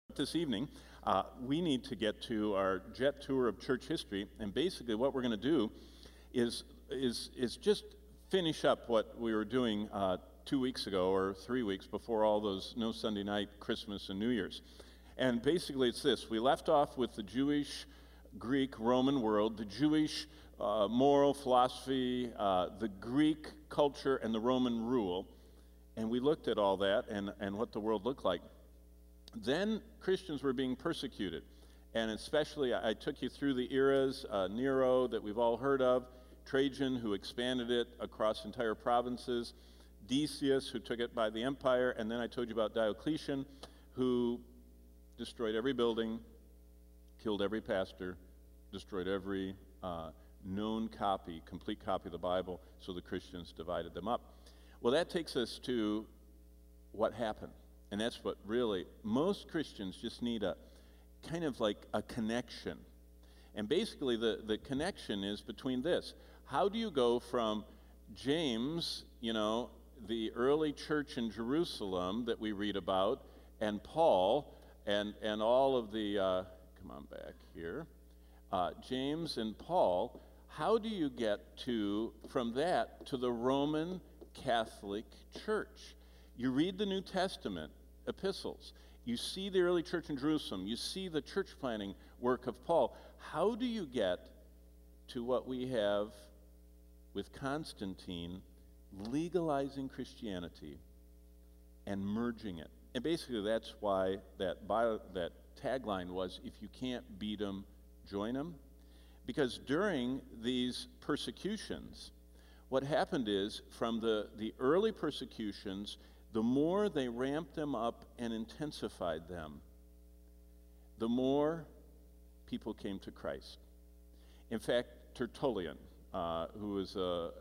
This evening, we need to get to our jet tour of church history, and basically what we're going to do is just finish up what we were doing 2 weeks ago or 3 weeks before all those no Sunday night, Christmas, and New Year's. And basically it's this. We left off with the Jewish, Greek, Roman world, the Jewish moral philosophy, the Greek culture, and the Roman rule, and we looked at all that and what the world looked like. Then Christians were being persecuted, and especially I took you through the eras, Nero that we've all heard of, Trajan who expanded it across entire provinces, Decius who took it by the empire, and then I told you about Diocletian who destroyed every building, killed every pastor, destroyed every known copy, complete copy of the Bible, so the Christians divided them up. Well, that takes us to what happened. And that's what really, most Christians just need a kind of like a connection. And basically the connection is between this. How do you go from James, the early church in Jerusalem that we read about, and Paul, and all of the, come on back here, James and Paul, how do you get from that to the Roman Catholic Church? You read the New Testament epistles. You see the early church in Jerusalem. You see the church planting work of Paul. How do you get to what we have with Constantine legalizing Christianity and merging it? And basically that's why that tagline was, if you can't beat them, join them. Because during these persecutions, what happened is, from the early persecutions, the more they ramped them up and intensified them, the more people came to Christ. In fact, Tertullian, who was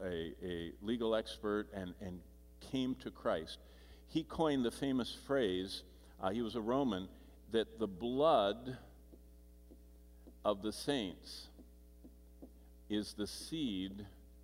a legal expert and came to Christ, he coined the famous phrase, he was a Roman, that the blood of the saints is the seed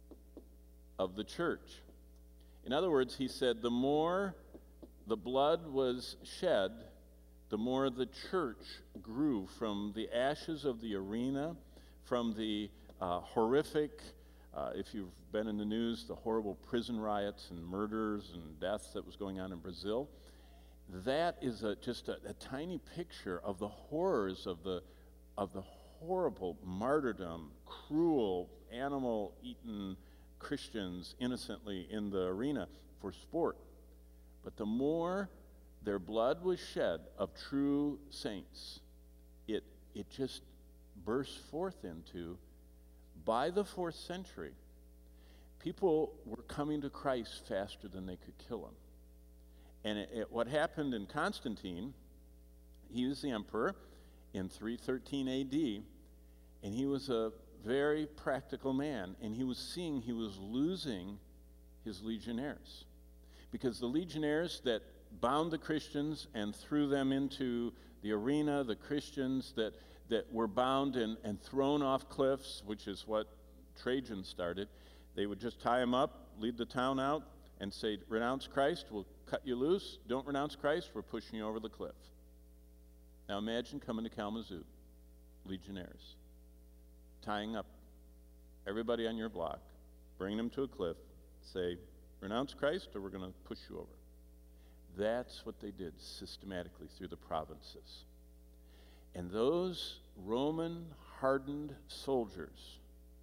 of the church. In other words, he said, the more the blood was shed, the more the church grew from the ashes of the arena, from the horrific, if you've been in the news, the horrible prison riots and murders and deaths that was going on in Brazil. That is just a tiny picture of the horrors of the horrible martyrdom, cruel, animal-eaten Christians innocently in the arena for sport. But the more their blood was shed of true saints, it just burst forth into, by the 4th century, people were coming to Christ faster than they could kill him. And what happened in Constantine, he was the emperor in 313 AD, and he was a very practical man, and he was seeing he was losing his legionnaires, because the legionnaires that bound the Christians and threw them into the arena, the Christians that were bound and thrown off cliffs, which is what Trajan started, they would just tie them up, lead the town out, and say, renounce Christ, we'll cut you loose. Don't renounce Christ, we're pushing you over the cliff. Now imagine coming to Kalamazoo, legionnaires, tying up everybody on your block, bringing them to a cliff, say, renounce Christ or we're going to push you over. That's what they did systematically through the provinces. And those Roman hardened soldiers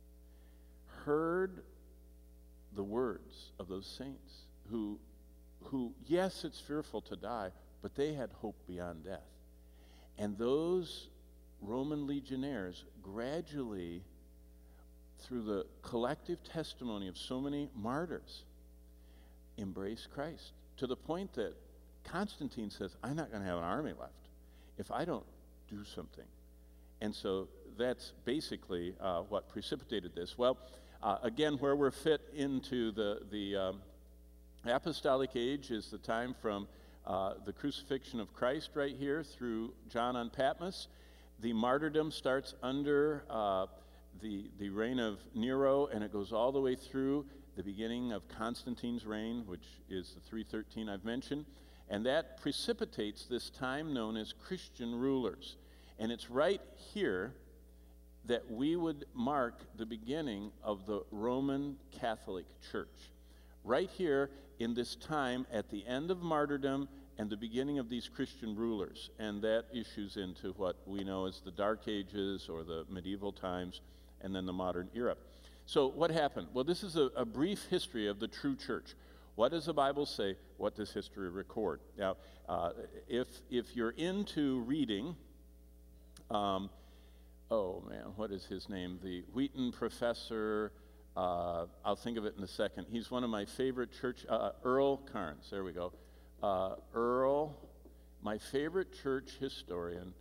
heard the words of those saints who, yes, it's fearful to die, but they had hope beyond death. And those Roman legionnaires gradually, through the collective testimony of so many martyrs, embraced Christ, to the point that Constantine says, I'm not going to have an army left if I don't do something. And so that's basically what precipitated this. Well, again, where we're fit into the apostolic age is the time from the crucifixion of Christ right here through John on Patmos. The martyrdom starts under the reign of Nero, and it goes all the way through the beginning of Constantine's reign, which is the 313 I've mentioned. And that precipitates this time known as Christian rulers. And it's right here that we would mark the beginning of the Roman Catholic Church. Right here in this time at the end of martyrdom and the beginning of these Christian rulers. And that issues into what we know as the Dark Ages or the medieval times and then the modern era. So what happened? Well, this is a brief history of the true church. What does the Bible say? What does history record? Now, if you're into reading, oh man, what is his name? The Wheaton professor, I'll think of it in a second. He's one of my favorite Earl Cairns, there we go. Earl, my favorite church historian,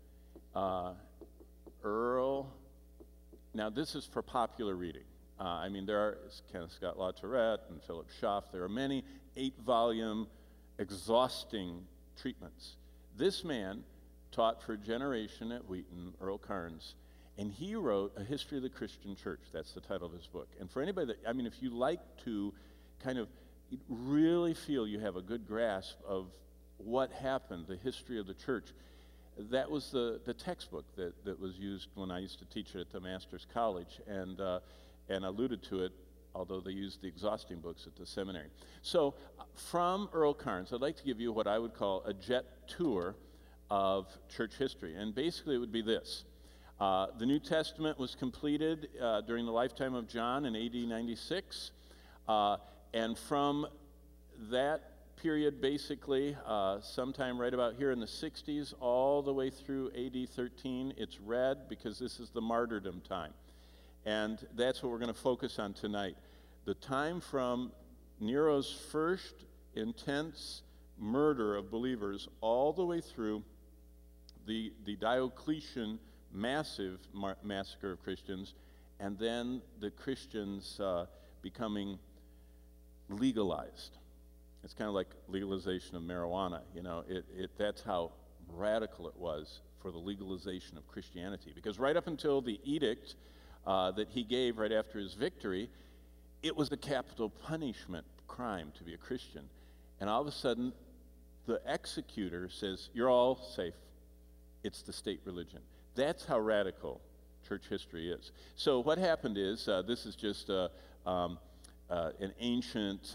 Earl. Now, this is for popular reading. I mean, there are Kenneth Scott LaTourette and Philip Schaff. There are many 8-volume, exhausting treatments. This man taught for a generation at Wheaton, Earl Cairns, and he wrote A History of the Christian Church. That's the title of his book. And for anybody that, I mean, if you like to kind of really feel you have a good grasp of what happened, the history of the church, that was the textbook that was used when I used to teach it at the Master's College, and alluded to it, although they used the exhausting books at the seminary. So from Earl Cairns, I'd like to give you what I would call a jet tour of church history. And basically it would be this. The New Testament was completed during the lifetime of John in AD 96. And from that period, basically, sometime right about here in the 60s, all the way through AD 13, it's red because this is the martyrdom time. And that's what we're going to focus on tonight. The time from Nero's first intense murder of believers all the way through the Diocletian massive massacre of Christians, and then the Christians becoming legalized. It's kind of like legalization of marijuana. You know, that's how radical it was for the legalization of Christianity. Because right up until the edict that he gave right after his victory, it was a capital punishment crime to be a Christian. And all of a sudden, the executor says, you're all safe. It's the state religion. That's how radical church history is. So what happened is, this is just an ancient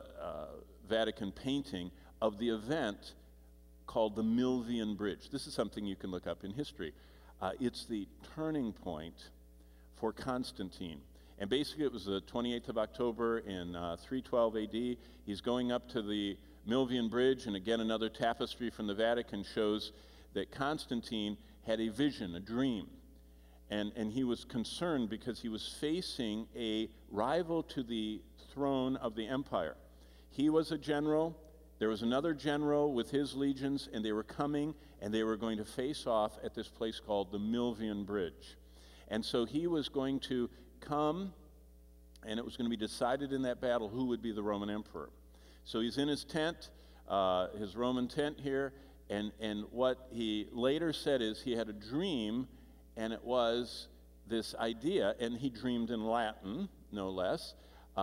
Vatican painting of the event called the Milvian Bridge. This is something you can look up in history. It's the turning point for Constantine. And basically it was the 28th of October in 312 AD. He's going up to the Milvian Bridge, and again another tapestry from the Vatican shows that Constantine had a vision, a dream. And he was concerned because he was facing a rival to the throne of the empire. He was a general. There was another general with his legions, and they were coming, and they were going to face off at this place called the Milvian Bridge. And so he was going to come, and it was going to be decided in that battle who would be the Roman emperor. So he's in his tent, his Roman tent here, and what he later said is he had a dream, and it was this idea, and he dreamed in Latin, no less,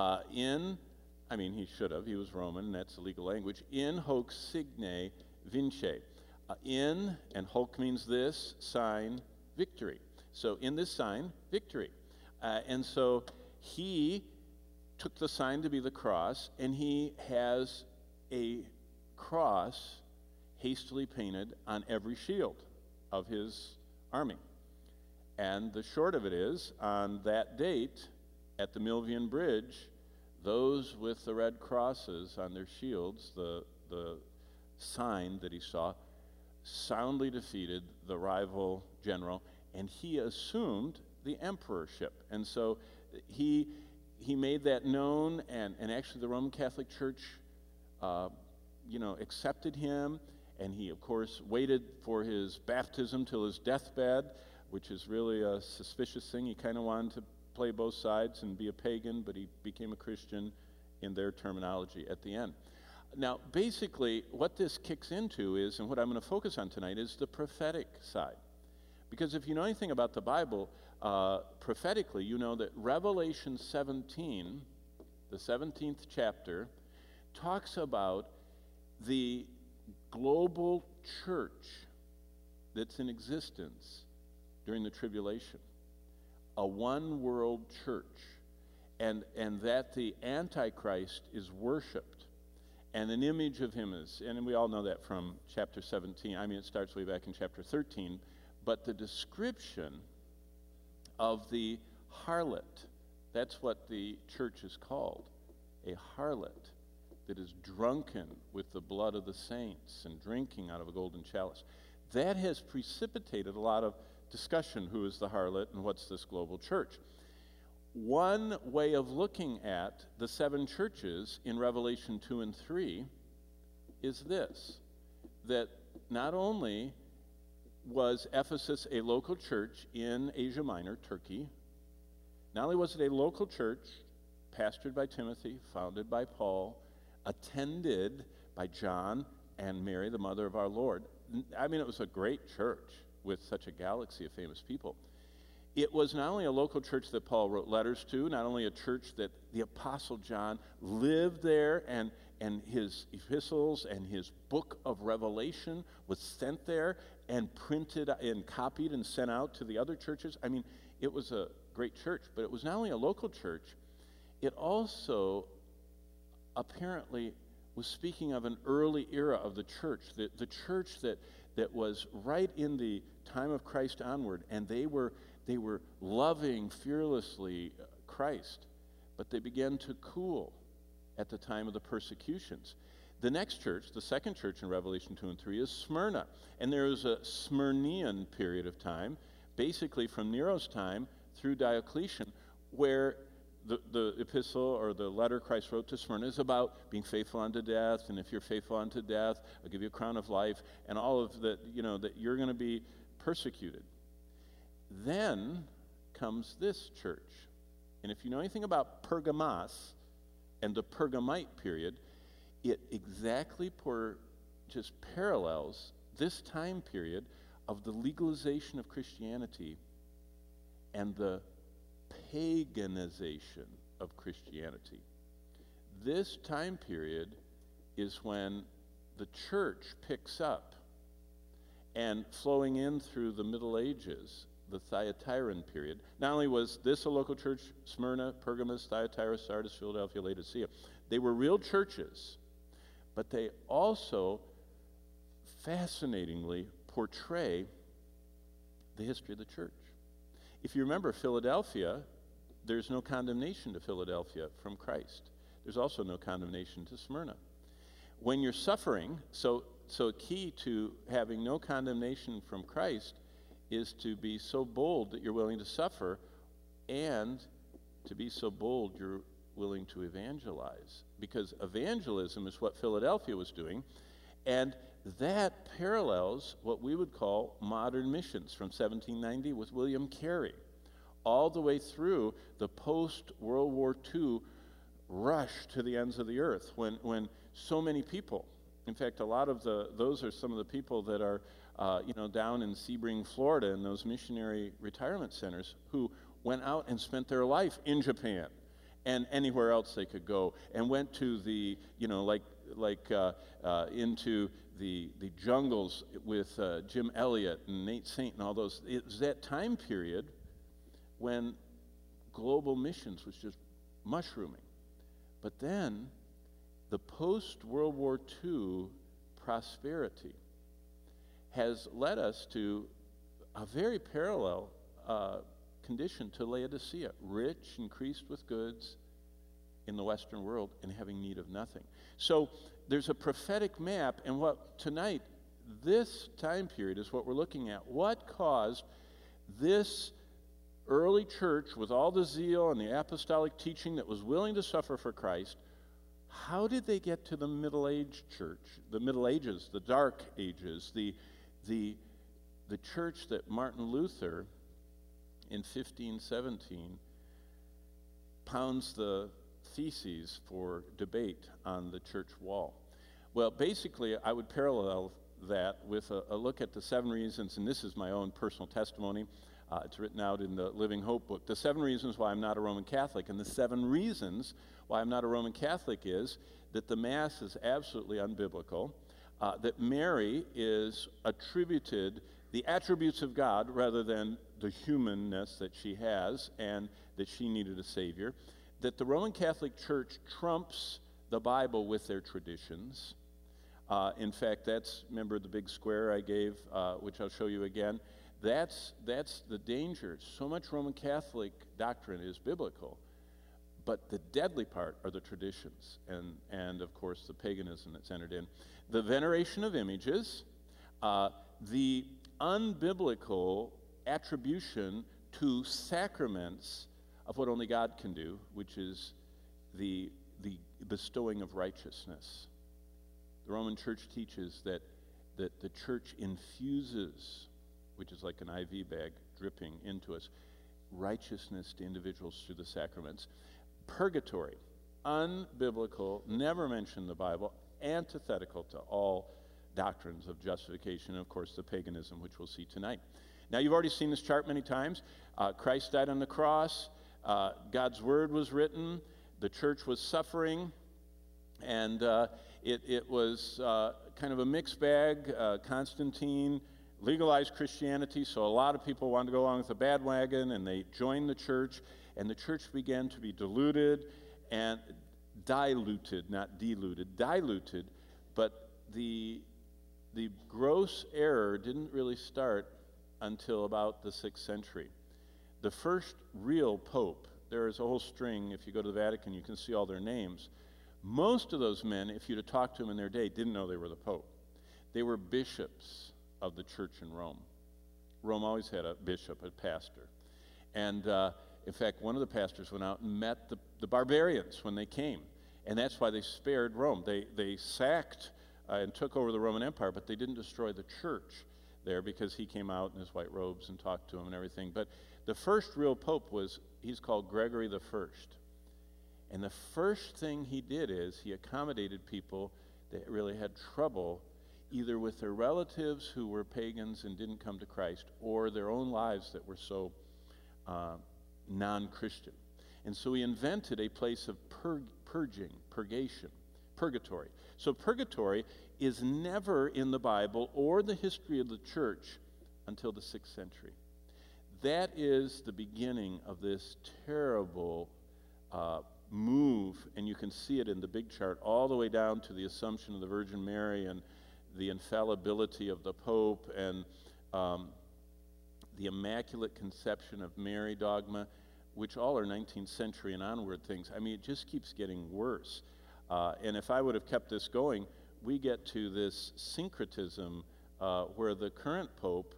he should have, he was Roman, and that's the legal language, in hoc signe vince. In, and hoc means this, sign, victory. So in this sign, victory. And so he took the sign to be the cross, and he has a cross hastily painted on every shield of his army. And the short of it is, on that date, at the Milvian Bridge, those with the red crosses on their shields, the sign that he saw, soundly defeated the rival general, and he assumed the emperorship. And so he made that known, and actually the Roman Catholic Church accepted him, and he, of course, waited for his baptism till his deathbed, which is really a suspicious thing. He kind of wanted to play both sides and be a pagan, but he became a Christian in their terminology at the end. Now, basically, what this kicks into is, and what I'm going to focus on tonight, is the prophetic side. Because if you know anything about the Bible, prophetically, you know that Revelation 17, the 17th chapter, talks about the global church that's in existence during the tribulation, a one world church, and that the Antichrist is worshipped, and an image of him is, and we all know that from chapter 17. I mean, it starts way back in chapter 13, but the description of the harlot, that's what the church is called, a harlot that is drunken with the blood of the saints and drinking out of a golden chalice. That has precipitated a lot of discussion. Who is the harlot and what's this global church? One way of looking at the seven churches in Revelation 2 and 3 is this, that not only was Ephesus a local church in Asia Minor, Turkey, not only was it a local church pastored by Timothy, founded by Paul, attended by John and Mary, the mother of our Lord. I mean, it was a great church with such a galaxy of famous people. It was not only a local church that Paul wrote letters to, not only a church that the Apostle John lived there, and his epistles and his book of Revelation was sent there and printed and copied and sent out to the other churches. I mean, it was a great church, but it was not only a local church, it also apparently was speaking of an early era of the church, the church that was right in the time of Christ onward, and they were loving fearlessly Christ, but they began to cool at the time of the persecutions. The next church, the second church in Revelation 2 and 3, is Smyrna, and there was a Smyrnian period of time, basically from Nero's time through Diocletian, where the epistle or the letter Christ wrote to Smyrna is about being faithful unto death, and if you're faithful unto death, I'll give you a crown of life, and all of that, that you're going to be persecuted. Then comes this church. And if you know anything about Pergamos and the Pergamite period, it exactly just parallels this time period of the legalization of Christianity and the paganization of Christianity. This time period is when the church picks up, and flowing in through the Middle Ages, the Thyatiran period. Not only was this a local church, Smyrna, Pergamos, Thyatira, Sardis, Philadelphia, Laodicea, they were real churches, but they also fascinatingly portray the history of the church. If you remember Philadelphia, there's no condemnation to Philadelphia from Christ. There's also no condemnation to Smyrna. When you're suffering, so key to having no condemnation from Christ is to be so bold that you're willing to suffer, and to be so bold you're willing to evangelize. Because evangelism is what Philadelphia was doing, and that parallels what we would call modern missions from 1790 with William Carey, all the way through the post-World War II rush to the ends of the earth, when so many people, in fact, a lot of those are some of the people that are down in Sebring, Florida, in those missionary retirement centers, who went out and spent their life in Japan and anywhere else they could go, and went to the, into the jungles with Jim Elliot and Nate Saint and all those. It was that time period when global missions was just mushrooming. But then the post-World War II prosperity has led us to a very parallel condition to Laodicea, rich, increased with goods in the Western world, and having need of nothing. So there's a prophetic map, and what tonight, this time period is what we're looking at. What caused this early church, with all the zeal and the apostolic teaching that was willing to suffer for Christ, how did they get to the Middle Age church, the Middle Ages, the Dark Ages, the church that Martin Luther in 1517 pounds the theses for debate on the church wall? Well, basically, I would parallel that with a look at the 7 reasons, and this is my own personal testimony. It's written out in the Living Hope book. The 7 reasons why I'm not a Roman Catholic. And the 7 reasons why I'm not a Roman Catholic is that the Mass is absolutely unbiblical. that Mary is attributed the attributes of God rather than the humanness that she has and that she needed a Savior, that the Roman Catholic Church trumps the Bible with their traditions. In fact, remember the big square I gave, which I'll show you again? That's the danger. So much Roman Catholic doctrine is biblical, but the deadly part are the traditions and of course, the paganism that's entered in. The veneration of images, the unbiblical attribution to sacraments of what only God can do, which is the bestowing of righteousness. The Roman Church teaches that the Church infuses, which is like an IV bag dripping into us, righteousness to individuals through the sacraments. Purgatory, unbiblical, never mentioned in the Bible, antithetical to all doctrines of justification, and of course the paganism, which we'll see tonight. Now, you've already seen this chart many times. Christ died on the cross. God's word was written. The church was suffering. And it was kind of a mixed bag. Constantine legalized Christianity, so a lot of people wanted to go along with the bandwagon, and they joined the church. And the church began to be diluted and diluted, not diluted, diluted. But the gross error didn't really start until about the 6th century. The first real pope, there is a whole string. If you go to the Vatican, you can see all their names. Most of those men, if you'd have talked to them in their day, didn't know they were the pope. They were bishops of the church in Rome. Rome always had a bishop, a pastor. And in fact, one of the pastors went out and met the barbarians when they came. And that's why they spared Rome. They sacked and took over the Roman Empire, but they didn't destroy the church there because he came out in his white robes and talked to them and everything. But the first real pope he's called Gregory the First. And the first thing he did is he accommodated people that really had trouble either with their relatives who were pagans and didn't come to Christ, or their own lives that were so non-Christian. And so he invented a place of purgation, purgatory. So purgatory is never in the Bible or the history of the church until the 6th century. That is the beginning of this terrible move, and you can see it in the big chart all the way down to the Assumption of the Virgin Mary and the infallibility of the Pope and the Immaculate Conception of Mary dogma, which all are 19th century and onward things. I mean, it just keeps getting worse. And if I would have kept this going, we get to this syncretism where the current Pope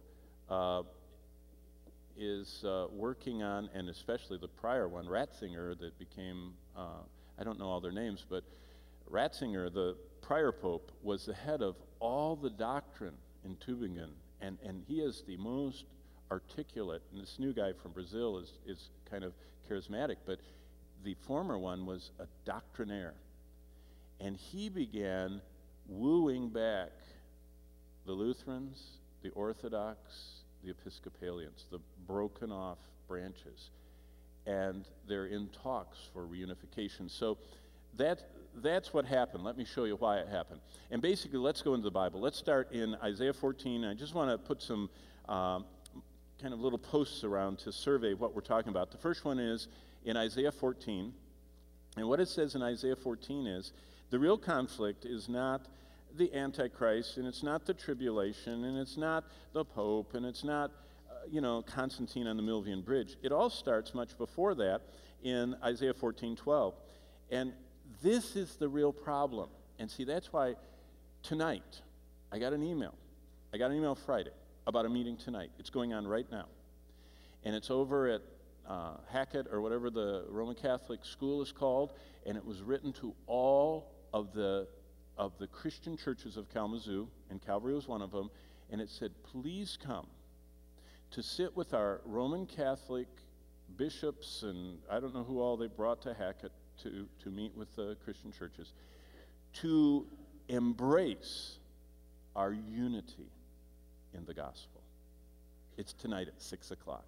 is working on, and especially the prior one, Ratzinger, that became, I don't know all their names, but Ratzinger, the prior Pope, was the head of all the doctrine in Tübingen, and he is the most articulate, and this new guy from Brazil is kind of charismatic, but the former one was a doctrinaire. And he began wooing back the Lutherans, the Orthodox, the Episcopalians, the broken off branches. And they're in talks for reunification. So that's what happened. Let me show you why it happened. And basically, let's go into the Bible. Let's start in Isaiah 14. I just want to put some kind of little posts around to survey what we're talking about. The first one is in Isaiah 14. And what it says in Isaiah 14 is, the real conflict is not the Antichrist, and it's not the tribulation, and it's not the Pope, and it's not, Constantine on the Milvian Bridge. It all starts much before that in Isaiah 14:12. And this is the real problem. And see, that's why tonight, I got an email Friday about a meeting tonight. It's going on right now. And it's over at Hackett, or whatever the Roman Catholic school is called, and it was written to all of the Christian churches of Kalamazoo, and Calvary was one of them, and it said, please come to sit with our Roman Catholic bishops, and I don't know who all they brought to Hackett to meet with the Christian churches, to embrace our unity in the gospel. It's tonight at 6 o'clock.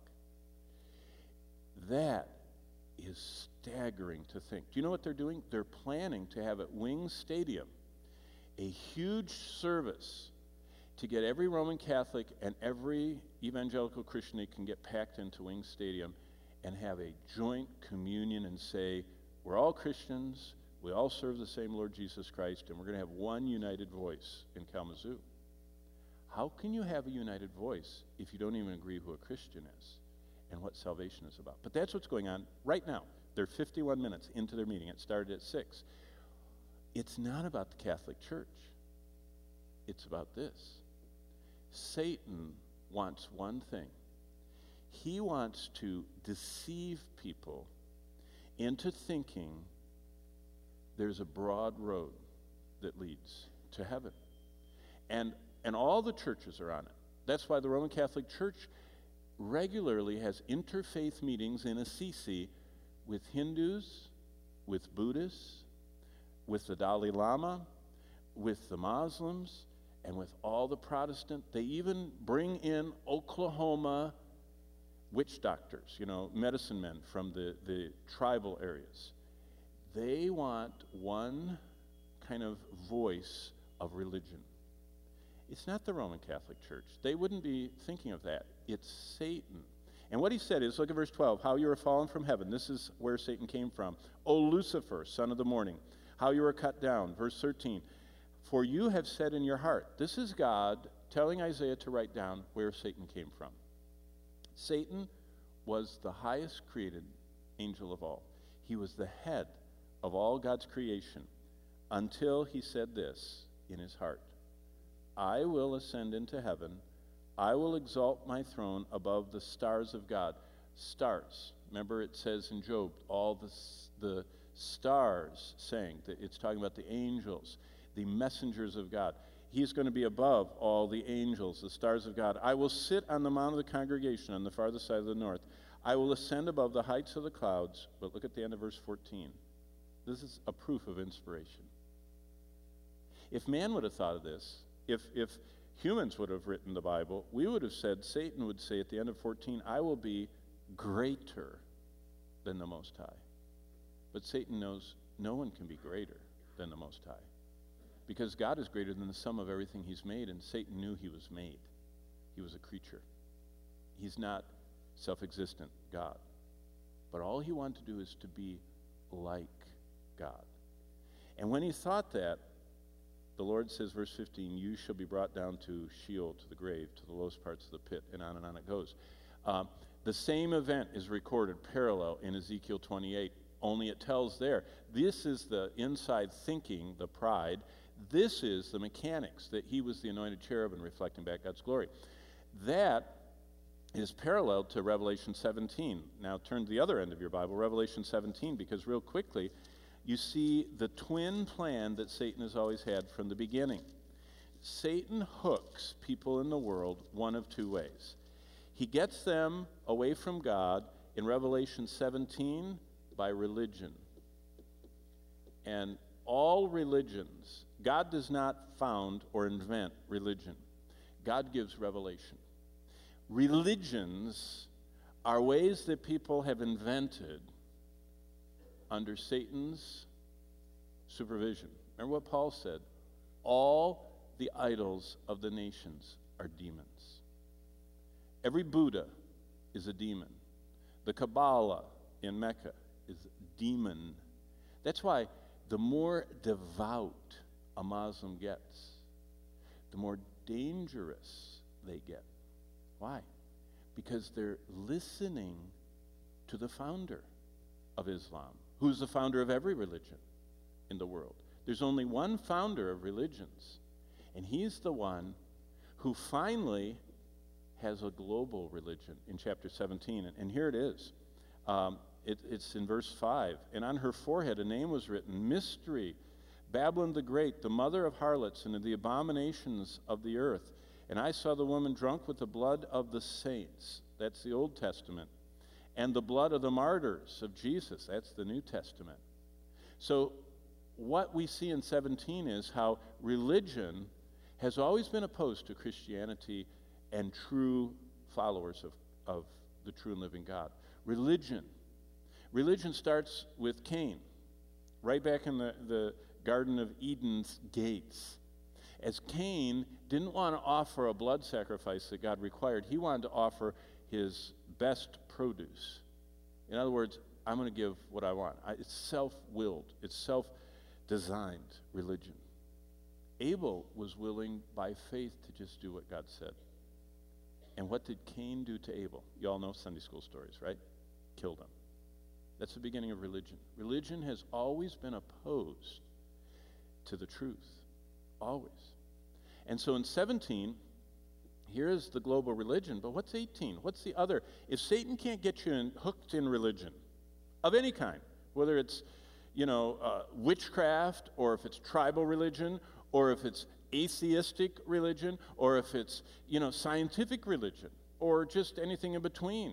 That is staggering to think. Do you know what they're doing? They're planning to have at Wings Stadium a huge service to get every Roman Catholic and every evangelical Christian they can get packed into Wings Stadium and have a joint communion and say, we're all Christians, we all serve the same Lord Jesus Christ, and we're going to have one united voice in Kalamazoo. How can you have a united voice if you don't even agree who a Christian is and what salvation is about? But that's what's going on right now. They're 51 minutes into their meeting. It started at 6. It's not about the Catholic Church. It's about this. Satan wants one thing. He wants to deceive people into thinking there's a broad road that leads to heaven. And all the churches are on it. That's why the Roman Catholic Church regularly has interfaith meetings in Assisi with Hindus, with Buddhists, with the Dalai Lama, with the Muslims, and with all the Protestant. They even bring in Oklahoma witch doctors, medicine men from the tribal areas. They want one kind of voice of religion. It's not the Roman Catholic Church. They wouldn't be thinking of that. It's Satan. And what he said is, look at verse 12, how you are fallen from heaven. This is where Satan came from. O Lucifer, son of the morning, how you are cut down. Verse 13, for you have said in your heart. This is God telling Isaiah to write down where Satan came from. Satan was the highest created angel of all. He was the head of all God's creation until he said this in his heart. I will ascend into heaven. I will exalt my throne above the stars of God. Stars. Remember it says in Job, all the stars sang. It's talking about the angels, the messengers of God. He's going to be above all the angels, the stars of God. I will sit on the mount of the congregation on the farthest side of the north. I will ascend above the heights of the clouds. But look at the end of verse 14. This is a proof of inspiration. If man would have thought of this, if humans would have written the Bible, we would have said, Satan would say at the end of 14, I will be greater than the Most High. But Satan knows no one can be greater than the Most High. Because God is greater than the sum of everything he's made, and Satan knew he was made. He was a creature. He's not self-existent God. But all he wanted to do is to be like God. And when he thought that, the Lord says, verse 15, you shall be brought down to Sheol, to the grave, to the lowest parts of the pit, and on it goes. The same event is recorded parallel in Ezekiel 28, only it tells there, this is the inside thinking, the pride. This is the mechanics, that he was the anointed cherubim reflecting back God's glory. That is parallel to Revelation 17. Now turn to the other end of your Bible, Revelation 17, because real quickly, you see the twin plan that Satan has always had from the beginning. Satan hooks people in the world one of two ways. He gets them away from God in Revelation 17 by religion. And all religions, God does not found or invent religion. God gives revelation. Religions are ways that people have invented under Satan's supervision. Remember what Paul said? All the idols of the nations are demons. Every Buddha is a demon. The Kabbalah in Mecca is a demon. That's why the more devout a Muslim gets, the more dangerous they get. Why? Because they're listening to the founder of Islam, who's the founder of every religion in the world. There's only one founder of religions, and he's the one who finally has a global religion in chapter 17. And here it is. It's in verse 5. And on her forehead a name was written, Mystery, Babylon the Great, the mother of harlots and of the abominations of the earth. And I saw the woman drunk with the blood of the saints. That's the Old Testament. And the blood of the martyrs of Jesus. That's the New Testament. So what we see in 17 is how religion has always been opposed to Christianity and true followers of the true and living God. Religion starts with Cain, right back in the Garden of Eden's gates. as Cain didn't want to offer a blood sacrifice that God required. He wanted to offer his best produce. In other words, I'm going to give what I want. It's self-willed. It's self-designed religion. Abel was willing by faith to just do what God said. And what did Cain do to Abel? You all know Sunday school stories, right? Killed him. That's the beginning of religion. Religion has always been opposed to the truth. Always. And so in 17, here's the global religion, but what's 18? What's the other? If Satan can't get you hooked in religion of any kind, whether it's, witchcraft, or if it's tribal religion, or if it's atheistic religion, or if it's, scientific religion, or just anything in between,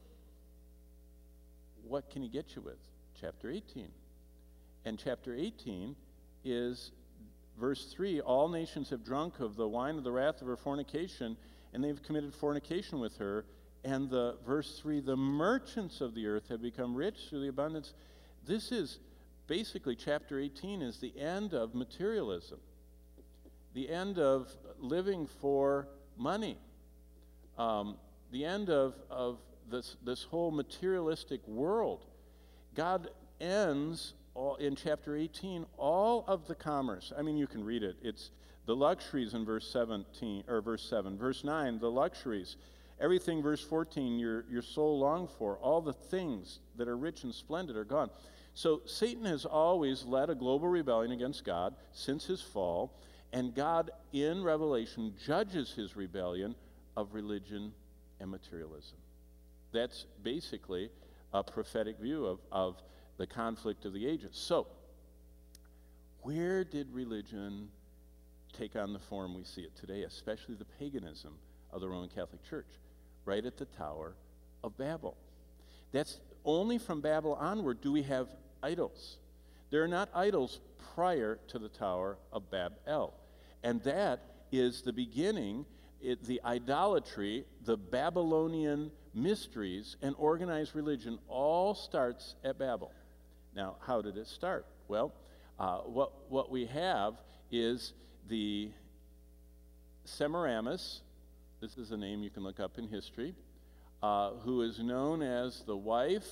what can he get you with? Chapter 18. And chapter 18 is verse 3, all nations have drunk of the wine of the wrath of her fornication, and they've committed fornication with her. And the verse 3, the merchants of the earth have become rich through the abundance. This is basically, chapter 18 is the end of materialism, the end of living for money, the end of this whole materialistic world. God ends in chapter 18 all of the commerce. I mean, you can read it. It's the luxuries in verse 17 or verse 7. Verse 9, the luxuries. Everything, verse 14, your soul longed for. All the things that are rich and splendid are gone. So Satan has always led a global rebellion against God since his fall, and God in Revelation judges his rebellion of religion and materialism. That's basically a prophetic view of the conflict of the ages. So, where did religion take on the form we see it today, especially the paganism of the Roman Catholic Church? Right at the Tower of Babel. That's only from Babel onward do we have idols. There are not idols prior to the Tower of Babel. And that is the beginning, the idolatry, the Babylonian mysteries, and organized religion all starts at Babel. Now, how did it start? Well, what we have is the Semiramis. This is a name you can look up in history, who is known as the wife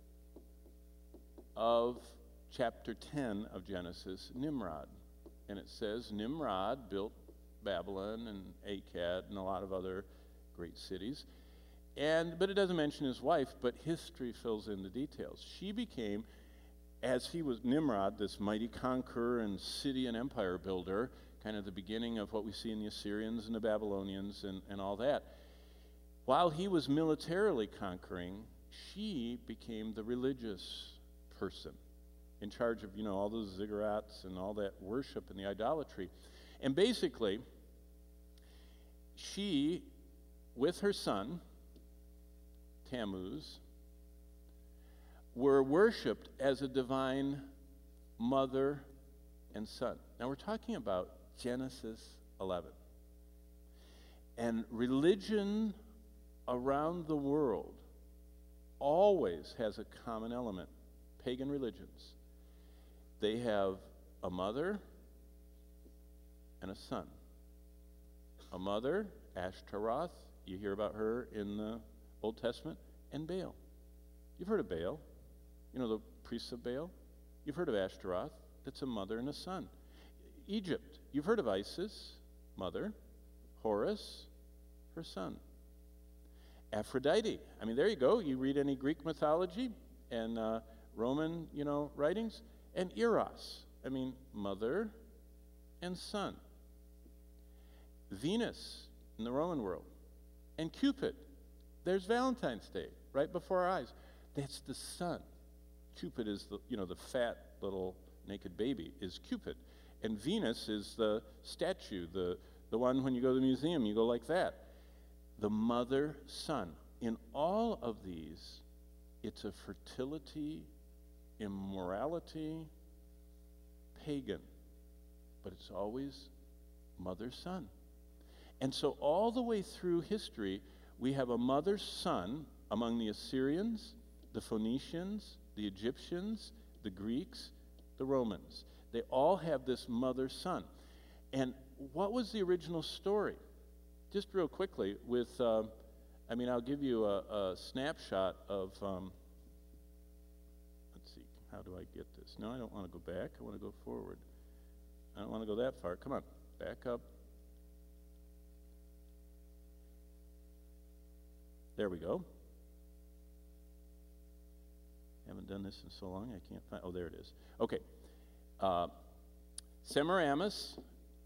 of chapter 10 of Genesis, Nimrod. And it says Nimrod built Babylon and Akkad and a lot of other great cities. But it doesn't mention his wife, but history fills in the details. She became, as he was Nimrod, this mighty conqueror and city and empire builder, kind of the beginning of what we see in the Assyrians and the Babylonians and all that. While he was militarily conquering, she became the religious person in charge of, all those ziggurats and all that worship and the idolatry. And basically, she, with her son, Tammuz, were worshipped as a divine mother and son. Now we're talking about Genesis 11. And religion around the world always has a common element. Pagan religions. They have a mother and a son. A mother, Ashtaroth, you hear about her in the Old Testament, and Baal. You've heard of Baal. The priests of Baal. You've heard of Ashtaroth. That's a mother and a son. Egypt. You've heard of Isis, mother. Horus, her son. Aphrodite. I mean, there you go. You read any Greek mythology and Roman, writings. And Eros. I mean, mother and son. Venus in the Roman world. And Cupid. There's Valentine's Day right before our eyes. That's the son. Cupid is the fat little naked baby is Cupid. And Venus is the statue, the one when you go to the museum, you go like that. The mother, son. In all of these, it's a fertility, immorality, pagan. But it's always mother, son. And so all the way through history, we have a mother, son among the Assyrians, the Phoenicians, the Egyptians, the Greeks, the Romans. They all have this mother, son. And what was the original story? Just real quickly, I'll give you a snapshot of, let's see, how do I get this? No, I don't want to go back. I want to go forward. I don't want to go that far. Come on, back up. There we go. Haven't done this in so long, I can't find, oh, there it is. Okay. Semiramis,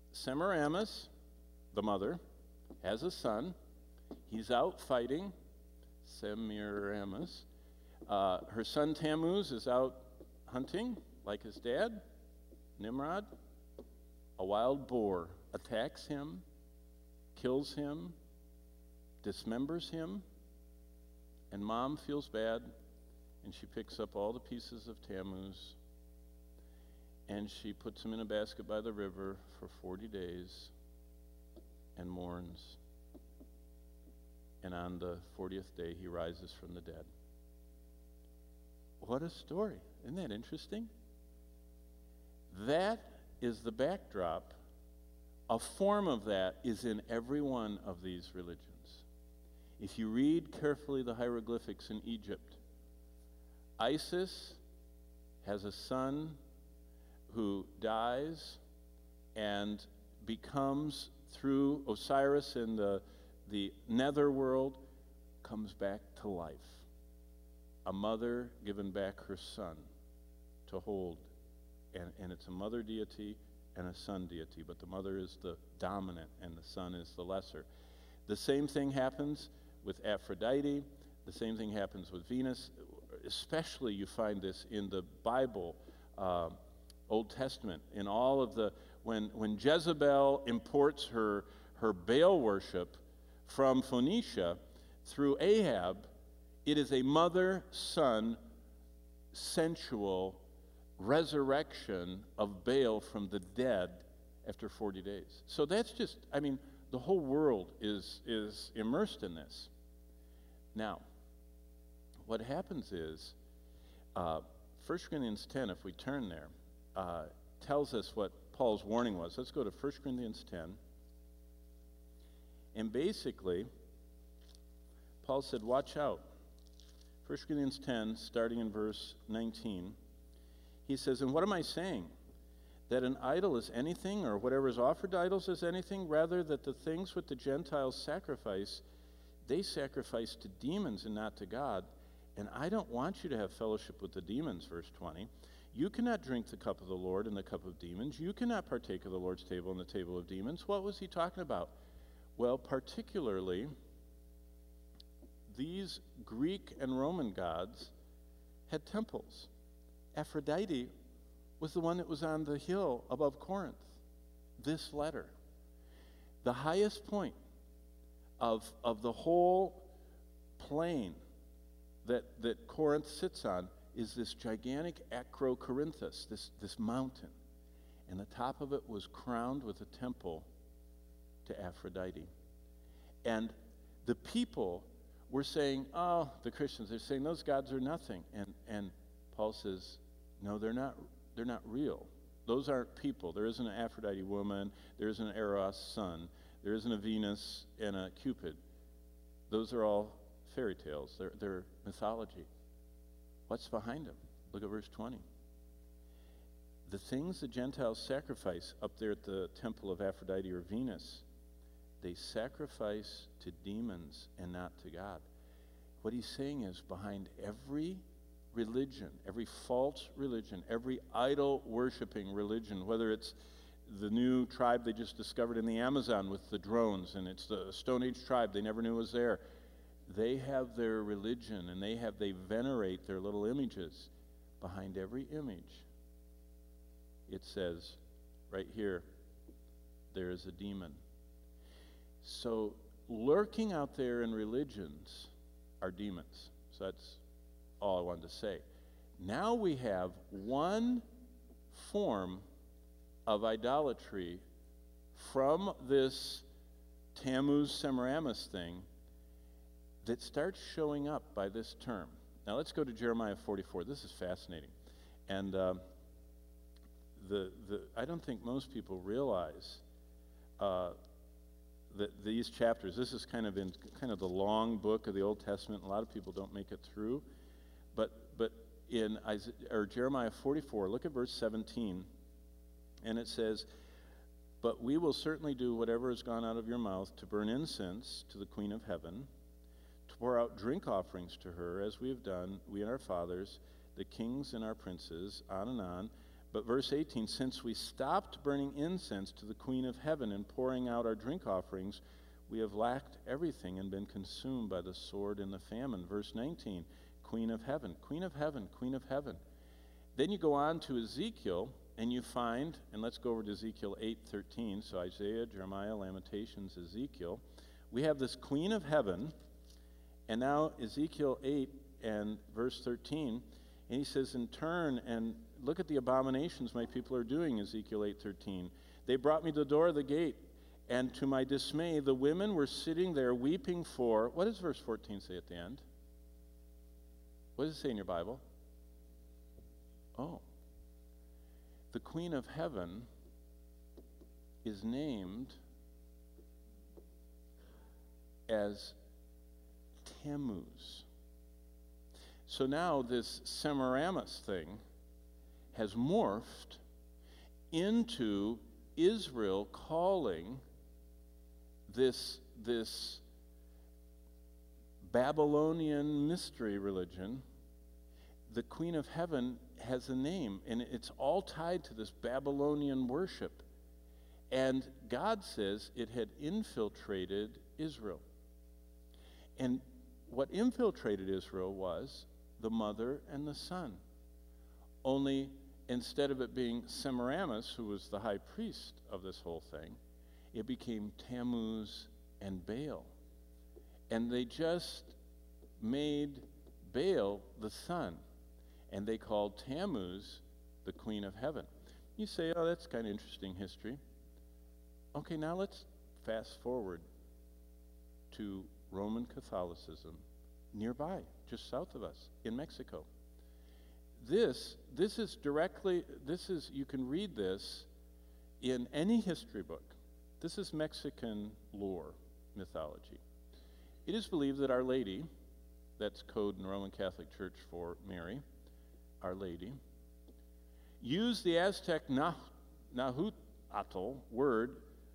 the mother, has a son. He's out fighting, Semiramis. Her son Tammuz is out hunting, like his dad, Nimrod. A wild boar attacks him, kills him, dismembers him, and mom feels bad, and she picks up all the pieces of Tammuz, and she puts him in a basket by the river for 40 days and mourns. And on the 40th day, he rises from the dead. What a story. Isn't that interesting? That is the backdrop. A form of that is in every one of these religions. If you read carefully the hieroglyphics in Egypt, Isis has a son who dies and becomes, through Osiris in the netherworld, comes back to life. A mother given back her son to hold. And it's a mother deity and a son deity, but the mother is the dominant and the son is the lesser. The same thing happens with Aphrodite. The same thing happens with Venus. Especially you find this in the Bible, Old Testament, in all of the, when Jezebel imports her Baal worship from Phoenicia through Ahab, it is a mother-son sensual resurrection of Baal from the dead after 40 days. So that's just, the whole world is immersed in this. Now, what happens is, 1 Corinthians 10, if we turn there, tells us what Paul's warning was. Let's go to 1 Corinthians 10. And basically, Paul said, watch out. 1 Corinthians 10, starting in verse 19, he says, and what am I saying? That an idol is anything, or whatever is offered to idols is anything? Rather, that the things which the Gentiles sacrifice, they sacrifice to demons and not to God. And I don't want you to have fellowship with the demons, verse 20. You cannot drink the cup of the Lord and the cup of demons. You cannot partake of the Lord's table and the table of demons. What was he talking about? Well, particularly, these Greek and Roman gods had temples. Aphrodite was the one that was on the hill above Corinth. This letter. The highest point of the whole plain that Corinth sits on is this gigantic Acrocorinthus, this mountain. And the top of it was crowned with a temple to Aphrodite. And the people were saying, oh, the Christians, they're saying those gods are nothing. And Paul says, no, they're not real. Those aren't people. There isn't an Aphrodite woman. There isn't an Eros son. There isn't a Venus and a Cupid. Those are all fairy tales. They're mythology. What's behind them? Look at verse 20. The things the Gentiles sacrifice up there at the temple of Aphrodite or Venus, they sacrifice to demons and not to God. What he's saying is behind every religion, every false religion, every idol-worshiping religion, whether it's the new tribe they just discovered in the Amazon with the drones, and it's the Stone Age tribe they never knew was there, they have their religion, and they venerate their little images. Behind every image, it says, right here, there is a demon. So lurking out there in religions are demons. So that's all I wanted to say. Now we have one form of idolatry from this Tammuz Semiramis thing that starts showing up by this term. Now let's go to Jeremiah 44. This is fascinating. And I don't think most people realize uh, these chapters. This is kind of in kind of the long book of the Old Testament. A lot of people don't make it through. But in Jeremiah 44, look at verse 17. And it says, "But we will certainly do whatever has gone out of your mouth to burn incense to the Queen of Heaven, to pour out drink offerings to her, as we have done, we and our fathers, the kings and our princes," on and on. But verse 18, "Since we stopped burning incense to the Queen of Heaven and pouring out our drink offerings, we have lacked everything and been consumed by the sword and the famine." Verse 19, "Queen of Heaven, Queen of Heaven, Queen of Heaven." Then you go on to Ezekiel, and you find, and let's go over to Ezekiel 8:13. So Isaiah, Jeremiah, Lamentations, Ezekiel. We have this Queen of Heaven, and now Ezekiel 8 and verse 13, and he says, "In turn, and look at the abominations my people are doing," Ezekiel 8:13. "They brought me to the door of the gate, and to my dismay, the women were sitting there weeping for," what does verse 14 say at the end? What does it say in your Bible? Oh. The Queen of Heaven is named as Tammuz. So now this Semiramis thing has morphed into Israel calling this Babylonian mystery religion, the Queen of Heaven, has a name, and it's all tied to this Babylonian worship. And God says it had infiltrated Israel. And what infiltrated Israel was the mother and the son. Only instead of it being Semiramis, who was the high priest of this whole thing, it became Tammuz and Baal. And they just made Baal the sun, and they called Tammuz the Queen of Heaven. You say, oh, that's kind of interesting history. Okay, now let's fast forward to Roman Catholicism nearby, just south of us, in Mexico. This is you can read this in any history book. This is Mexican lore, mythology. It is believed that Our Lady, that's code in the Roman Catholic Church for Mary, Our Lady, used the Aztec Nahuatl word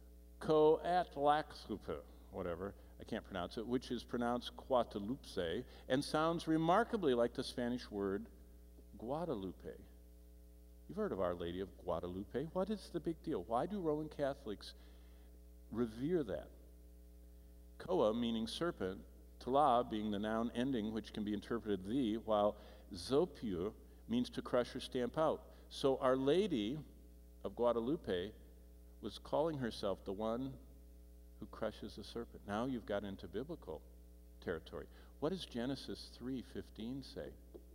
Coatlaxupa, whatever, I can't pronounce it, which is pronounced Guadalupe, and sounds remarkably like the Spanish word Guadalupe. You've heard of Our Lady of Guadalupe. What is the big deal? Why do Roman Catholics revere that? Koa, meaning serpent, Tla being the noun ending, which can be interpreted the, while Zopio means to crush or stamp out. So Our Lady of Guadalupe was calling herself the one who crushes the serpent. Now you've got into biblical territory. What does Genesis 3:15 say?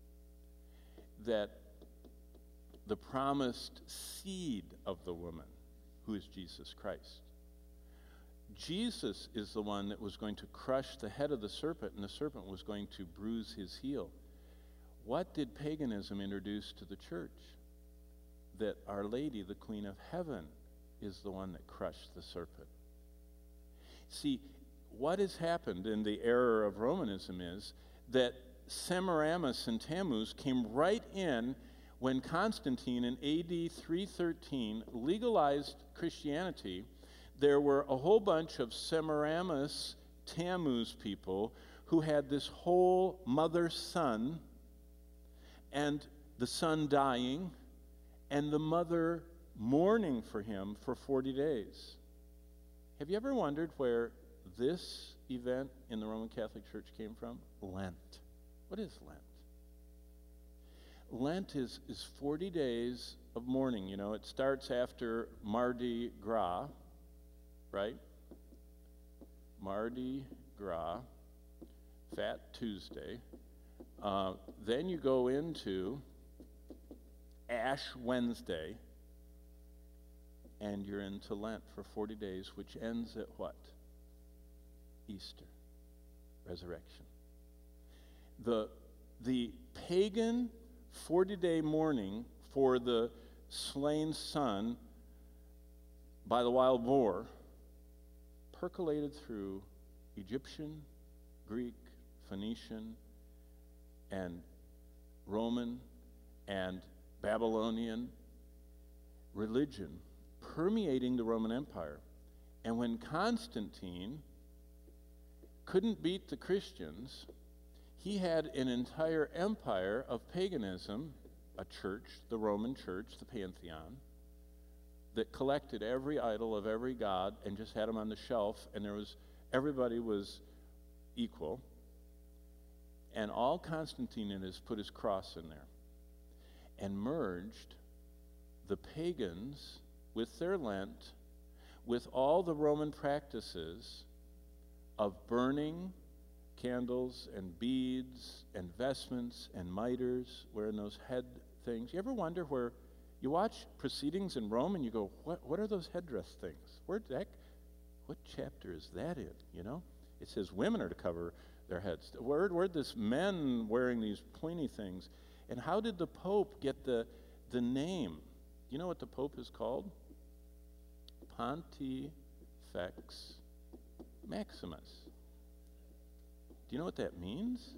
That the promised seed of the woman, who is Jesus Christ. Jesus is the one that was going to crush the head of the serpent, and the serpent was going to bruise his heel. What did paganism introduce to the church? That Our Lady, the Queen of Heaven, is the one that crushed the serpent. See, what has happened in the error of Romanism is that Semiramis and Tammuz came right in when Constantine in AD 313 legalized Christianity. There were a whole bunch of Semiramis, Tammuz people who had this whole mother-son, and the son dying, and the mother mourning for him for 40 days. Have you ever wondered where this event in the Roman Catholic Church came from? Lent. What is Lent? Lent is 40 days of mourning. You know, it starts after Mardi Gras, right? Mardi Gras, Fat Tuesday. Then you go into Ash Wednesday, and you're into Lent for 40 days, which ends at what? Easter, resurrection. The pagan 40-day mourning for the slain son by the wild boar percolated through Egyptian, Greek, Phoenician, and Roman, and Babylonian religion permeating the Roman Empire. And when Constantine couldn't beat the Christians, he had an entire empire of paganism, a church, the Roman church, the Pantheon, that collected every idol of every god and just had them on the shelf, and everybody was equal. And all Constantine did is put his cross in there and merged the pagans with their Lent, with all the Roman practices of burning candles and beads and vestments and miters, wearing those head things. You ever wonder where you watch proceedings in Rome and you go, what are those headdress things? What chapter is that in, you know? It says women are to cover their heads. Where'd this men wearing these pointy things? And how did the Pope get the name? You know what the Pope is called? Pontifex Maximus. Do you know what that means?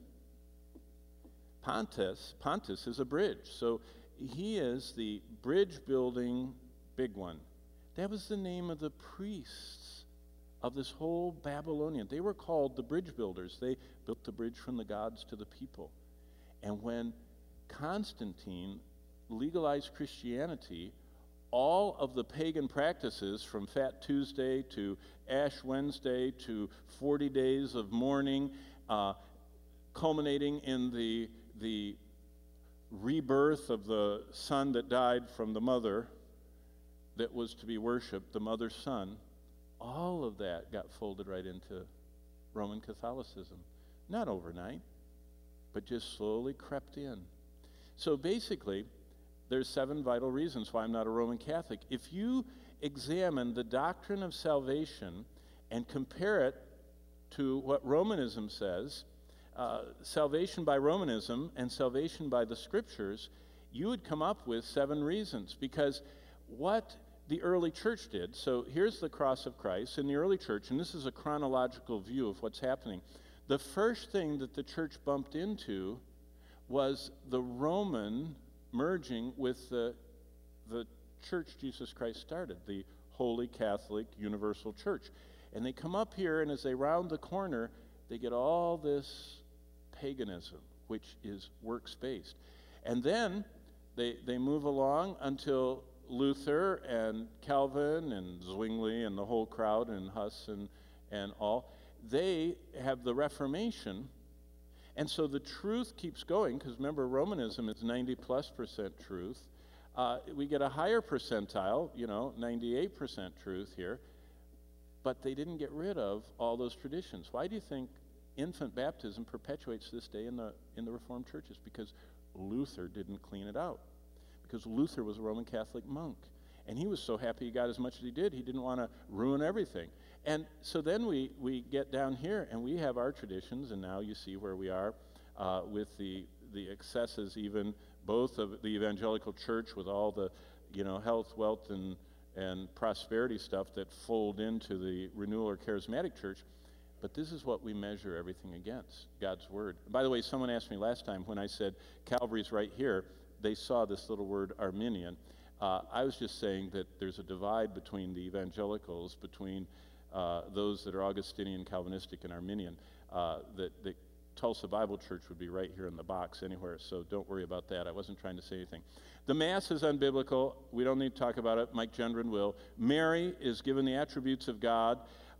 Pontus is a bridge. So he is the bridge building big one. That was the name of the priests of this whole Babylonian. They were called the bridge builders. They built the bridge from the gods to the people. And when Constantine legalized Christianity, all of the pagan practices, from Fat Tuesday to Ash Wednesday to 40 days of mourning, culminating in the rebirth of the son that died from the mother that was to be worshipped, the mother's son, all of that got folded right into Roman Catholicism. Not overnight, but just slowly crept in. So basically, there's 7 vital reasons why I'm not a Roman Catholic. If you examine the doctrine of salvation and compare it to what Romanism says, salvation by Romanism and salvation by the Scriptures, you would come up with 7 reasons. Because what the early church did, so here's the cross of Christ in the early church, and this is a chronological view of what's happening. The first thing that the church bumped into was the Roman merging with the church Jesus Christ started, the Holy Catholic Universal Church. And they come up here, and as they round the corner, they get all this paganism, which is works-based. And then they move along until Luther and Calvin and Zwingli and the whole crowd and Huss and all, they have the Reformation. And so the truth keeps going, because remember, Romanism is 90+% truth. We get a higher percentile, 98% truth here, but they didn't get rid of all those traditions. Why do you think infant baptism perpetuates to this day in the Reformed churches? Because Luther didn't clean it out. Because Luther was a Roman Catholic monk, and he was so happy he got as much as he did, he didn't want to ruin everything. And so then we get down here, and we have our traditions, and now you see where we are with the excesses, even both of the evangelical church with all the health, wealth, and prosperity stuff that fold into the renewal or charismatic church. But this is what we measure everything against, God's Word. By the way, someone asked me last time when I said Calvary's right here, they saw this little word Arminian. I was just saying that there's a divide between the evangelicals, between those that are Augustinian, Calvinistic, and Arminian. That the Tulsa Bible Church would be right here in the box anywhere, so don't worry about that. I wasn't trying to say anything. The Mass is unbiblical. We don't need to talk about it. Mike Gendron will. Mary is given the attributes of God.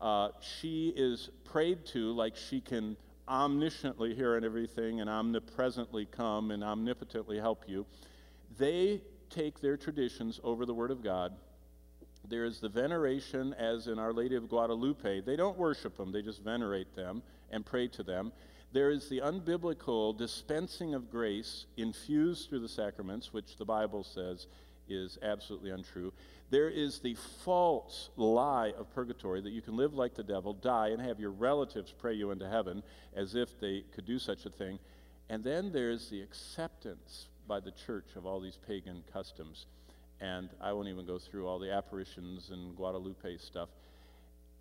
She is prayed to like she can omnisciently hear and everything, and omnipresently come and omnipotently help you. They take their traditions over the Word of God. There is the veneration, as in Our Lady of Guadalupe. They don't worship them, they just venerate them and pray to them. There is the unbiblical dispensing of grace infused through the sacraments, which the Bible says is absolutely untrue. There is the false lie of purgatory, that you can live like the devil, die, and have your relatives pray you into heaven, as if they could do such a thing. And then there's the acceptance by the church of all these pagan customs. And I won't even go through all the apparitions and Guadalupe stuff.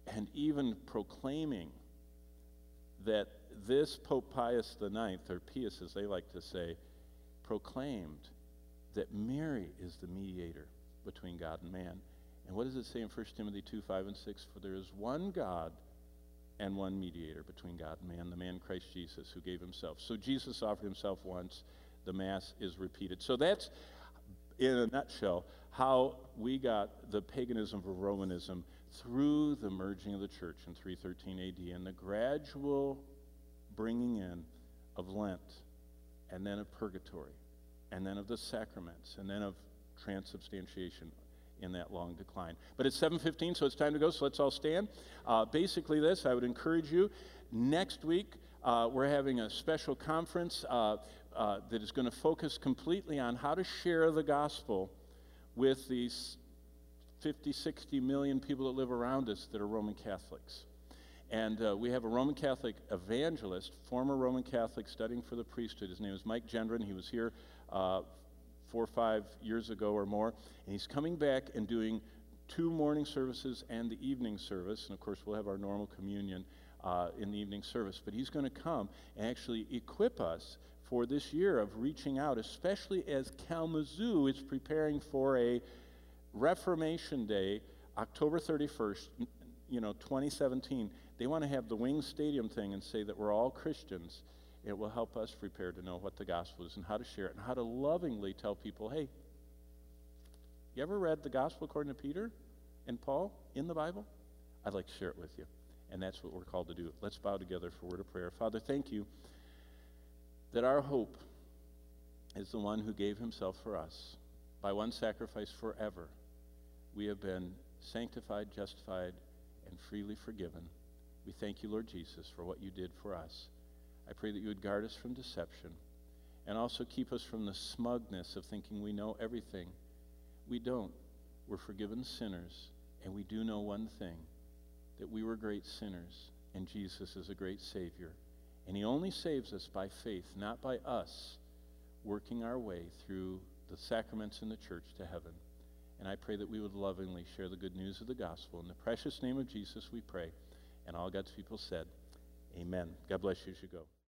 and even proclaiming that this Pope Pius IX, or Pius as they like to say, proclaimed that Mary is the mediator between God and man. And what does it say in 1 Timothy 2, 5, and 6? For there is one God and one mediator between God and man, the man Christ Jesus, who gave himself. So Jesus offered himself once. The Mass is repeated. So that's, in a nutshell, how we got the paganism of Romanism through the merging of the church in 313 AD and the gradual bringing in of Lent, and then of purgatory, and then of the sacraments, and then of transubstantiation in that long decline. But it's 7:15, so it's time to go, so let's all stand. Basically this, I would encourage you, next week we're having a special conference that is going to focus completely on how to share the gospel with these 50, 60 million people that live around us that are Roman Catholics. And we have a Roman Catholic evangelist, former Roman Catholic studying for the priesthood. His name is Mike Gendron. He was here 4 or 5 years ago or more. And he's coming back and doing 2 morning services and the evening service. And of course, we'll have our normal communion in the evening service. But he's going to come and actually equip us for this year of reaching out, especially as Kalamazoo is preparing for a Reformation Day, October 31st, 2017. They want to have the Wings Stadium thing and say that we're all Christians. It will help us prepare to know what the gospel is and how to share it and how to lovingly tell people, hey, you ever read the gospel according to Peter and Paul in the Bible? I'd like to share it with you. And that's what we're called to do. Let's bow together for a word of prayer. Father, thank you that our hope is the one who gave himself for us. By one sacrifice forever, we have been sanctified, justified, and freely forgiven. We thank you, Lord Jesus, for what you did for us. I pray that you would guard us from deception and also keep us from the smugness of thinking we know everything. We don't. We're forgiven sinners, and we do know one thing, that we were great sinners, and Jesus is a great Savior. And he only saves us by faith, not by us working our way through the sacraments in the church to heaven. And I pray that we would lovingly share the good news of the gospel. In the precious name of Jesus we pray. And all God's people said, amen. God bless you as you go.